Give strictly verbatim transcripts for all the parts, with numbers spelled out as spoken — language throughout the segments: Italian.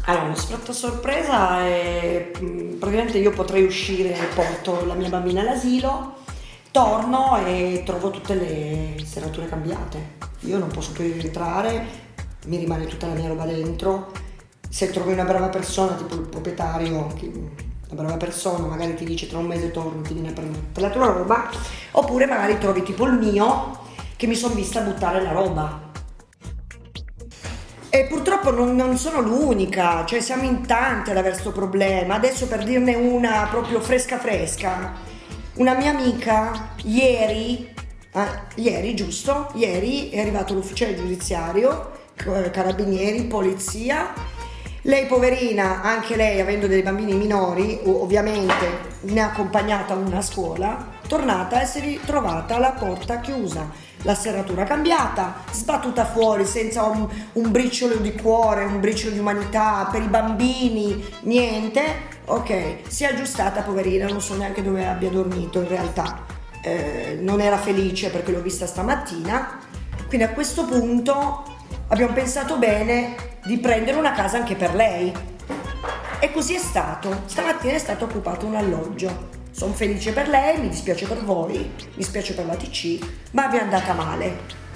Allora, uno sfratto a sorpresa è mh, praticamente io potrei uscire, porto la mia bambina all'asilo, torno e trovo tutte le serrature cambiate. Io non posso più rientrare, mi rimane tutta la mia roba dentro. Se trovi una brava persona, tipo il proprietario, che, una brava persona, magari ti dice tra un mese torno, ti viene a prendere tutta la tua roba, oppure magari trovi tipo il mio, che mi sono vista buttare la roba. E purtroppo non, non sono l'unica, cioè siamo in tanti ad avere questo problema. Adesso, per dirne una proprio fresca fresca, una mia amica ieri, eh, ieri giusto, ieri è arrivato l'ufficiale giudiziario, carabinieri, polizia. Lei poverina, anche lei avendo dei bambini minori, ovviamente ne ha accompagnata una a scuola, tornata e si è ritrovata la porta chiusa, la serratura cambiata, sbattuta fuori senza un, un briciolo di cuore, un briciolo di umanità per i bambini, niente. Ok, si è aggiustata poverina, non so neanche dove abbia dormito in realtà, eh, non era felice perché l'ho vista stamattina, quindi a questo punto abbiamo pensato bene di prendere una casa anche per lei e così è stato. Stamattina è stato occupato un alloggio. Sono felice per lei, mi dispiace per voi, mi dispiace per la T C, ma vi è andata male.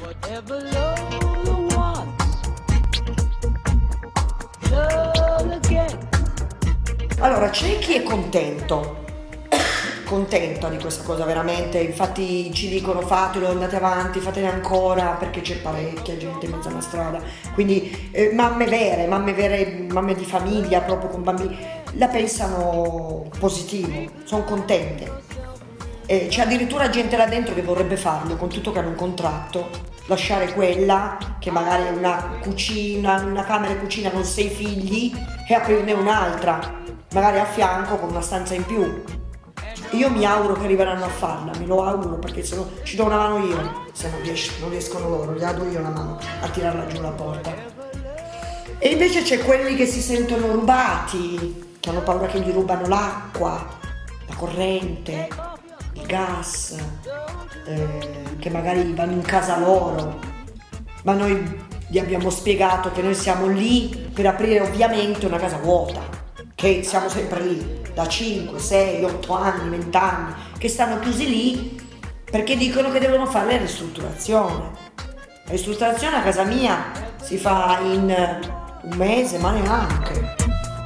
Allora, c'è chi è contento, contento di questa cosa veramente, infatti ci dicono fatelo, andate avanti, fatene ancora, perché c'è parecchia gente in mezzo alla strada, quindi eh, mamme vere, mamme vere, mamme di famiglia proprio con bambini, la pensano positivo, sono contente. Eh, c'è addirittura gente là dentro che vorrebbe farlo, con tutto che hanno un contratto, lasciare quella che magari è una cucina, una camera e cucina con sei figli e aprirne un'altra, magari a fianco con una stanza in più. Io mi auguro che arriveranno a farla, me lo auguro, perché se no ci do una mano io, se non, riesco, non riescono loro, gli do io una mano a tirarla giù la porta. E invece c'è quelli che si sentono rubati, che hanno paura che gli rubano l'acqua, la corrente, il gas, eh, che magari vanno in casa loro, ma noi gli abbiamo spiegato che noi siamo lì per aprire ovviamente una casa vuota, che siamo sempre lì da cinque, sei, otto anni, venti anni, che stanno chiusi lì perché dicono che devono fare la ristrutturazione. La ristrutturazione a casa mia si fa in un mese, ma neanche.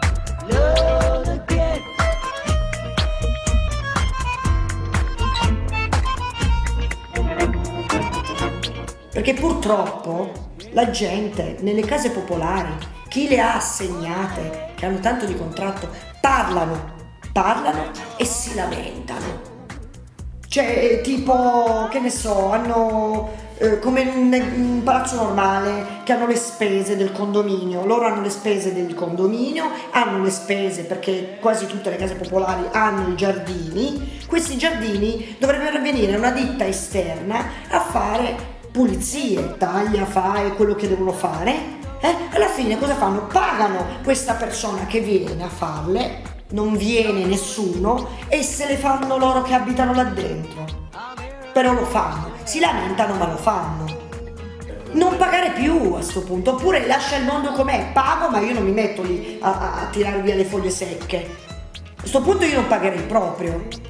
Perché purtroppo la gente nelle case popolari, chi le ha assegnate, che hanno tanto di contratto, parlano, parlano e si lamentano. Cioè, tipo, che ne so, hanno eh, come in un, un palazzo normale, che hanno le spese del condominio, loro hanno le spese del condominio, hanno le spese perché quasi tutte le case popolari hanno i giardini, questi giardini dovrebbero venire una ditta esterna a fare pulizie, taglia, fa e quello che devono fare. Eh? Alla fine cosa fanno? Pagano questa persona che viene a farle, non viene nessuno e se le fanno loro che abitano là dentro. Però lo fanno, si lamentano ma lo fanno. Non pagare più a sto punto, oppure lascia il mondo com'è, pago ma io non mi metto lì a, a, a tirare via le foglie secche. A sto punto io non pagherei proprio.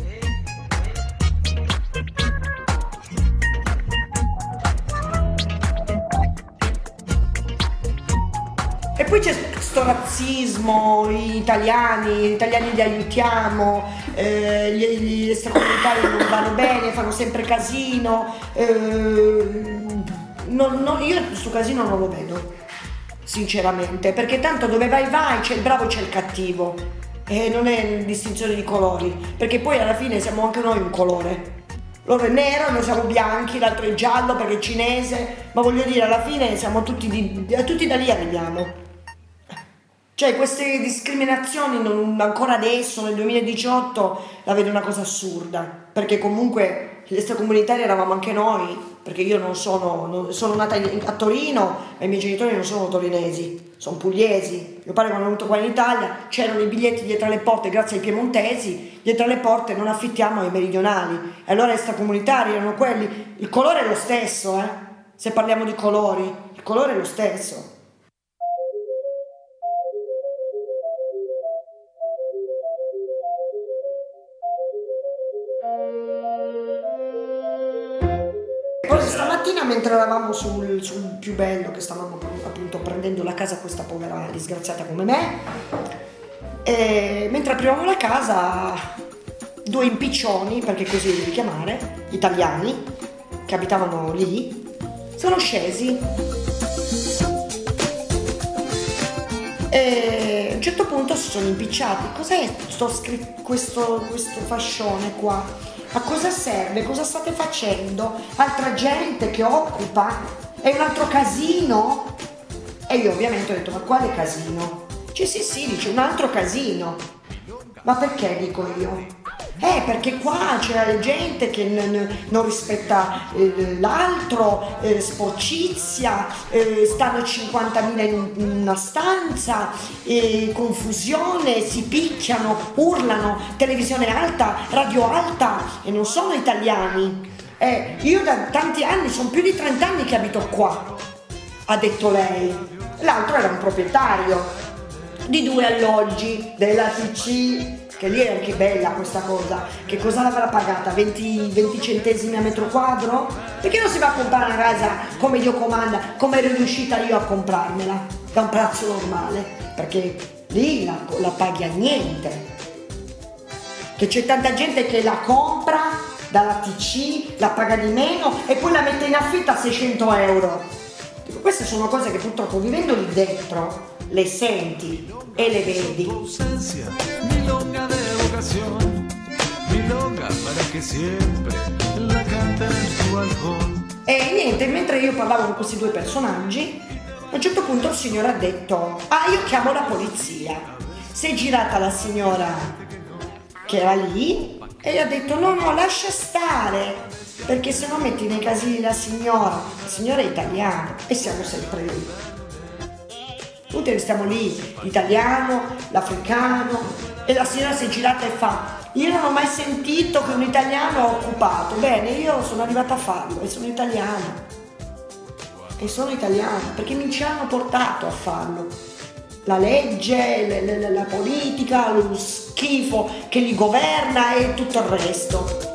E poi c'è sto razzismo, gli italiani, gli italiani li aiutiamo, eh, gli, gli extracomunitari non vanno bene, fanno sempre casino, eh, non, non, io questo casino non lo vedo, sinceramente, perché tanto dove vai vai, c'è il bravo e c'è il cattivo, e non è distinzione di colori, perché poi alla fine siamo anche noi un colore. Loro è nero, noi siamo bianchi, l'altro è giallo perché è cinese, ma voglio dire, alla fine siamo tutti, di, tutti da lì arriviamo. Cioè queste discriminazioni non, ancora adesso nel duemiladiciotto la vedo una cosa assurda, perché comunque gli extracomunitari eravamo anche noi, perché io non sono, non, sono nata in, a Torino e i miei genitori non sono torinesi, sono pugliesi. Mio padre quando è venuto qua in Italia c'erano i biglietti dietro alle porte grazie ai piemontesi, dietro alle porte non affittiamo ai meridionali, e allora gli extracomunitari erano quelli, il colore è lo stesso, eh? Se parliamo di colori, il colore è lo stesso. Poi stamattina mentre eravamo sul, sul più bello, che stavamo appunto prendendo la casa a questa povera disgraziata come me, e mentre aprivamo la casa, due impiccioni, perché così li devi chiamare, italiani, che abitavano lì, sono scesi. E a un certo punto si sono impicciati. Cos'è sto scri- questo, questo fascione qua? A cosa serve? Cosa state facendo? Altra gente che occupa? È un altro casino? E io ovviamente ho detto, ma quale casino? Dice sì sì, dice un altro casino. Ma perché, dico io? Eh, perché qua c'è gente che n- n- non rispetta eh, l'altro, eh, sporcizia, eh, stanno cinquantamila in, un- in una stanza, eh, confusione, si picchiano, urlano, televisione alta, radio alta, e non sono italiani. Eh, io da tanti anni, sono più di trenta anni che abito qua, ha detto lei. L'altro era un proprietario di due alloggi della T C, che lì è anche bella questa cosa. Che cosa l'avrà pagata? venti, venti centesimi a metro quadro? Perché non si va a comprare una casa come Dio comanda, come ero riuscita io a comprarmela, da un prezzo normale? Perché lì la, la paghi a niente. Che c'è tanta gente che la compra dalla T C, la paga di meno e poi la mette in affitto a seicento euro. Dico, queste sono cose che purtroppo vivendo lì dentro le senti e le vedi. Milonga de vocación, milonga para que siempre la canten en tu balcón. E niente, mentre io parlavo con questi due personaggi, a un certo punto il signore ha detto: ah, io chiamo la polizia. Si è girata la signora che era lì e gli ha detto: no, no, lascia stare, perché se no metti nei casini la signora. La signora è italiana e siamo sempre lì. Tutti restiamo lì, l'italiano, l'africano, e la signora si è girata e fa: io non ho mai sentito che un italiano ha occupato. Bene, io sono arrivata a farlo e sono italiana. E sono italiana perché mi ci hanno portato a farlo. La legge, le, le, la politica, lo schifo che li governa e tutto il resto.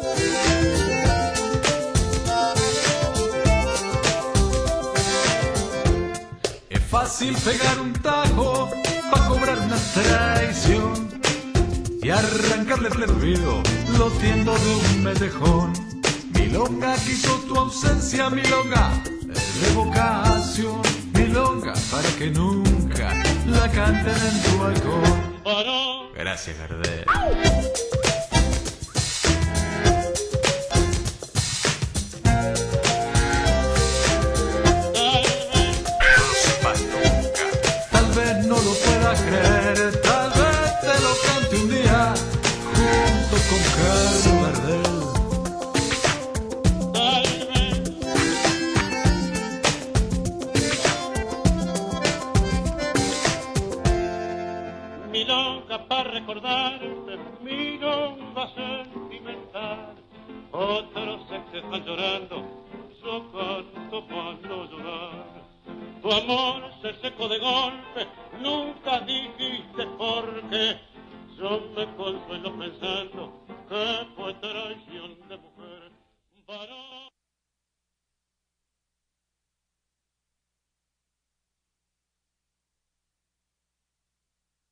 Fácil pegar un tajo pa' cobrar una traición y arrancarle el olvido lo tiendo de un mejón. Milonga quiso tu ausencia, milonga de vocación, milonga para que nunca la canten en tu balcón. Gracias, Gardel. No lo puedas creer, tal vez te lo cante un día junto con Carlos Gardel. Milonga para recordarte, milonga sentimental. Otros se que están llorando, yo canto para no llorar. Tu amor se secó de golpe, nunca dijiste por qué. Yo me consuelo pensando que